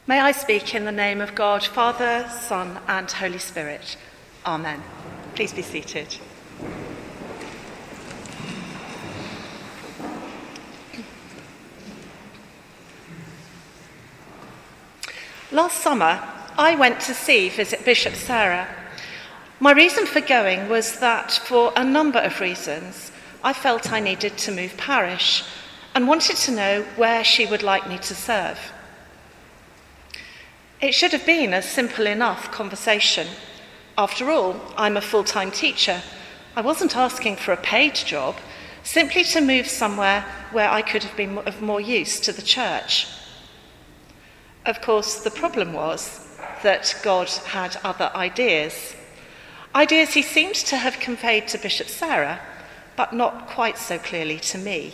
May I speak in the name of God, Father, Son, and Holy Spirit. Amen. Please be seated. Last summer, I went to visit Bishop Sarah. My reason for going was that for a number of reasons, I felt I needed to move parish and wanted to know where she would like me to serve. It should have been a simple enough conversation. After all, I'm a full-time teacher. I wasn't asking for a paid job, simply to move somewhere where I could have been of more use to the church. Of course, the problem was that God had other ideas. Ideas he seemed to have conveyed to Bishop Sarah, but not quite so clearly to me.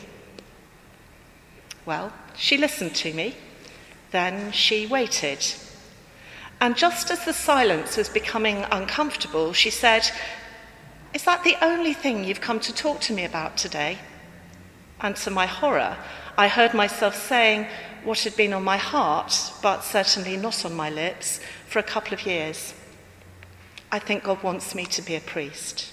Well, she listened to me, then she waited. And just as the silence was becoming uncomfortable, she said, "Is that the only thing you've come to talk to me about today?" And to my horror, I heard myself saying what had been on my heart, but certainly not on my lips, for a couple of years. I think God wants me to be a priest.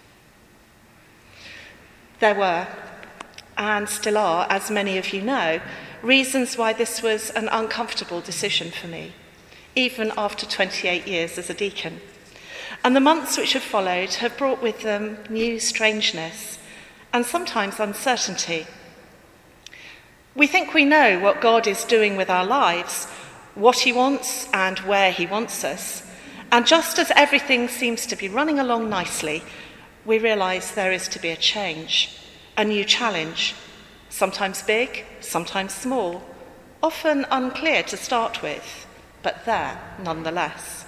There were, and still are, as many of you know, reasons why this was an uncomfortable decision for me, even after 28 years as a deacon. And the months which have followed have brought with them new strangeness and sometimes uncertainty. We think we know what God is doing with our lives, what he wants and where he wants us. And just as everything seems to be running along nicely, we realise there is to be a change, a new challenge, sometimes big, sometimes small, often unclear to start with, but there nonetheless.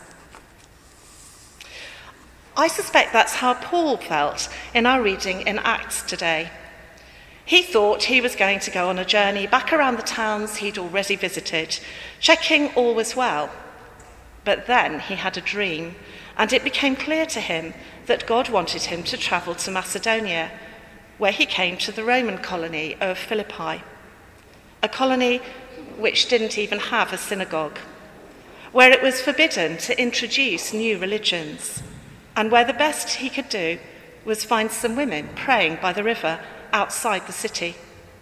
I suspect that's how Paul felt in our reading in Acts today. He thought he was going to go on a journey back around the towns he'd already visited, checking all was well. But then he had a dream, and it became clear to him that God wanted him to travel to Macedonia, where he came to the Roman colony of Philippi, a colony which didn't even have a synagogue, where it was forbidden to introduce new religions, and where the best he could do was find some women praying by the river outside the city.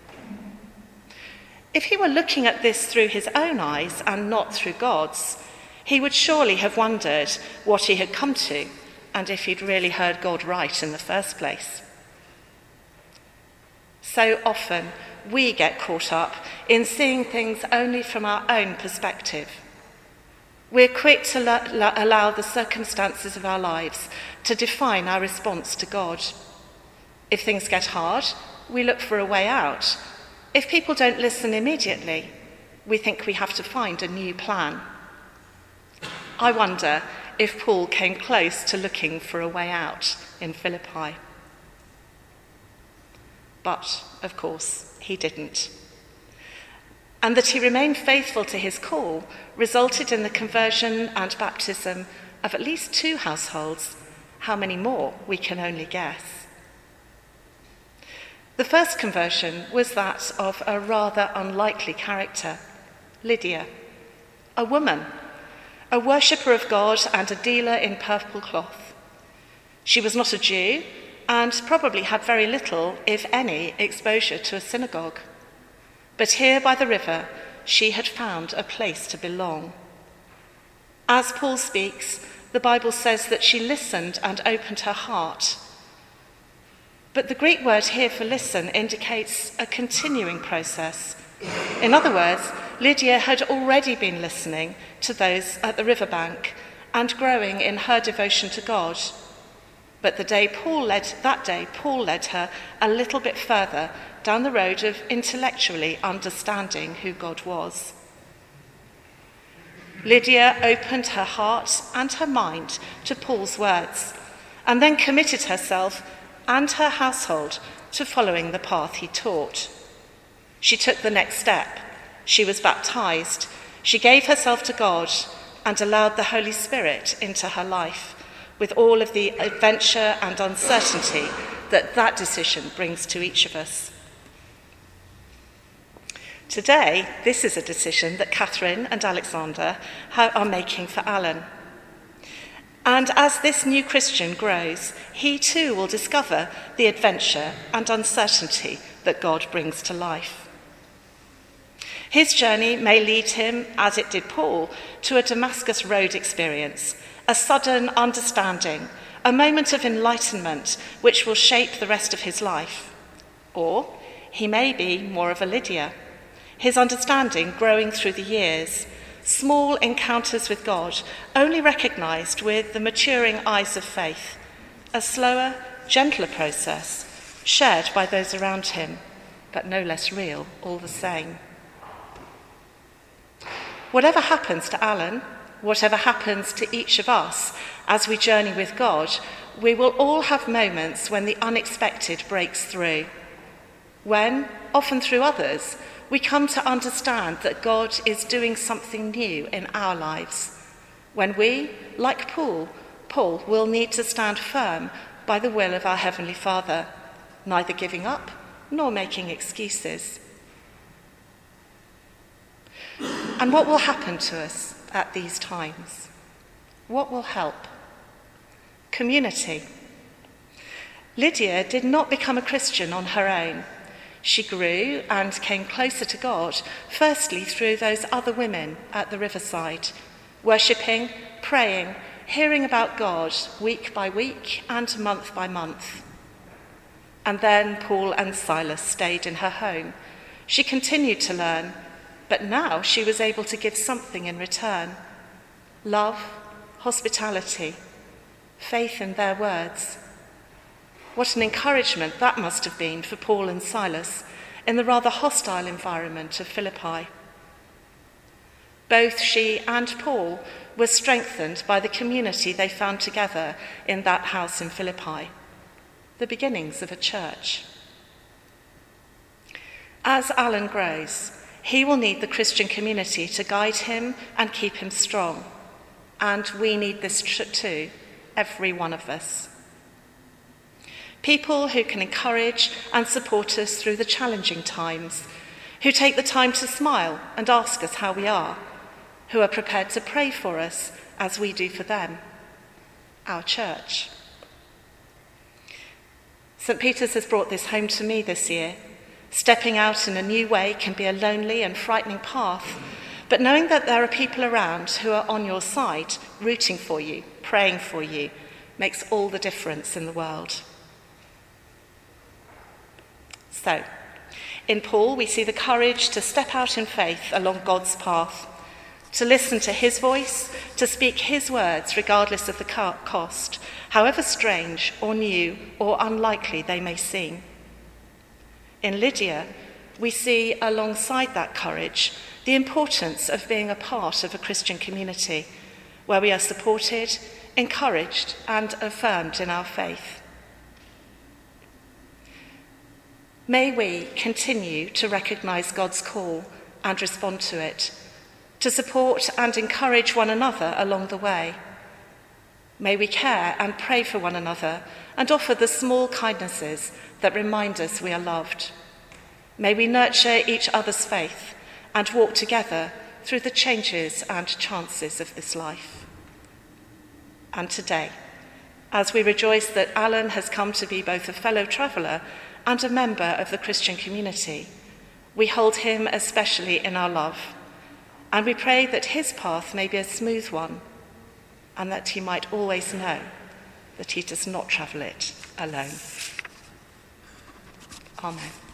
If he were looking at this through his own eyes and not through God's, he would surely have wondered what he had come to and if he'd really heard God right in the first place. So often we get caught up in seeing things only from our own perspective. We're quick to allow the circumstances of our lives to define our response to God. If things get hard, we look for a way out. If people don't listen immediately, we think we have to find a new plan. I wonder if Paul came close to looking for a way out in Philippi. But, of course, he didn't. And that he remained faithful to his call resulted in the conversion and baptism of at least 2 households. How many more, we can only guess. The first conversion was that of a rather unlikely character, Lydia, a woman, a worshipper of God and a dealer in purple cloth. She was not a Jew and probably had very little, if any, exposure to a synagogue. But here by the river, she had found a place to belong. As Paul speaks, the Bible says that she listened and opened her heart. But the Greek word here for listen indicates a continuing process. In other words, Lydia had already been listening to those at the riverbank and growing in her devotion to God. But that day Paul led her a little bit further down the road of intellectually understanding who God was. Lydia opened her heart and her mind to Paul's words and then committed herself and her household to following the path he taught. She took the next step. She was baptized. She gave herself to God and allowed the Holy Spirit into her life, with all of the adventure and uncertainty that decision brings to each of us. Today, this is a decision that Catherine and Alexander are making for Alan. And as this new Christian grows, he too will discover the adventure and uncertainty that God brings to life. His journey may lead him, as it did Paul, to a Damascus Road experience, a sudden understanding, a moment of enlightenment which will shape the rest of his life. Or he may be more of a Lydia, his understanding growing through the years, small encounters with God, only recognised with the maturing eyes of faith, a slower, gentler process, shared by those around him, but no less real all the same. Whatever happens to Alan, whatever happens to each of us as we journey with God, we will all have moments when the unexpected breaks through, when, often through others, we come to understand that God is doing something new in our lives, when we, like Paul, will need to stand firm by the will of our Heavenly Father, neither giving up nor making excuses. And what will happen to us at these times? What will help? Community. Lydia did not become a Christian on her own. She grew and came closer to God, firstly through those other women at the riverside, worshipping, praying, hearing about God week by week and month by month. And then Paul and Silas stayed in her home. She continued to learn, but now she was able to give something in return: love, hospitality, faith in their words. What an encouragement that must have been for Paul and Silas in the rather hostile environment of Philippi. Both she and Paul were strengthened by the community they found together in that house in Philippi, the beginnings of a church. As Alan grows, he will need the Christian community to guide him and keep him strong. And we need this too, every one of us. People who can encourage and support us through the challenging times, who take the time to smile and ask us how we are, who are prepared to pray for us as we do for them. Our church. St. Peter's has brought this home to me this year. Stepping out in a new way can be a lonely and frightening path, but knowing that there are people around who are on your side, rooting for you, praying for you, makes all the difference in the world. So, in Paul, we see the courage to step out in faith along God's path, to listen to his voice, to speak his words regardless of the cost, however strange or new or unlikely they may seem. In Lydia, we see alongside that courage the importance of being a part of a Christian community where we are supported, encouraged, and affirmed in our faith. May we continue to recognise God's call and respond to it, to support and encourage one another along the way. May we care and pray for one another and offer the small kindnesses that remind us we are loved. May we nurture each other's faith and walk together through the changes and chances of this life. And today, as we rejoice that Alan has come to be both a fellow traveller and a member of the Christian community, we hold him especially in our love, and we pray that his path may be a smooth one, and that he might always know that he does not travel it alone. Amen.